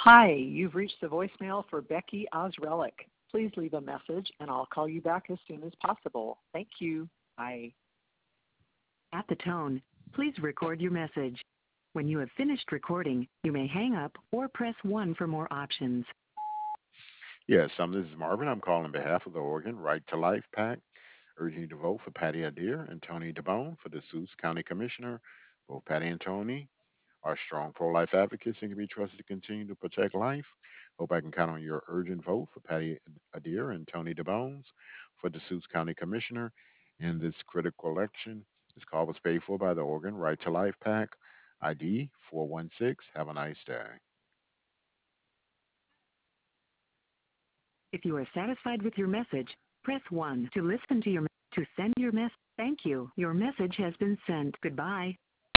Hi, you've reached the voicemail for Becky Osrelic. Please leave a message and I'll call you back as soon as possible. Thank you. Bye. At the tone, please record your message. When you have finished recording, you may hang up or press 1 for more options. Yes, this is Marvin. I'm calling on behalf of the Oregon Right to Life PAC, urging you to vote for Patty Adair and Tony DeBone for the Sioux County Commissioner. Both Patty and Tony are strong pro-life advocates and can be trusted to continue to protect life. Hope I can count on your urgent vote for Patty Adair and Tony DeBones for the Sioux County Commissioner in this critical election. This call was paid for by the Oregon Right to Life PAC, ID 416. Have a nice day. If you are satisfied with your message, press 1 to listen to to send your message. Thank you. Your message has been sent. Goodbye.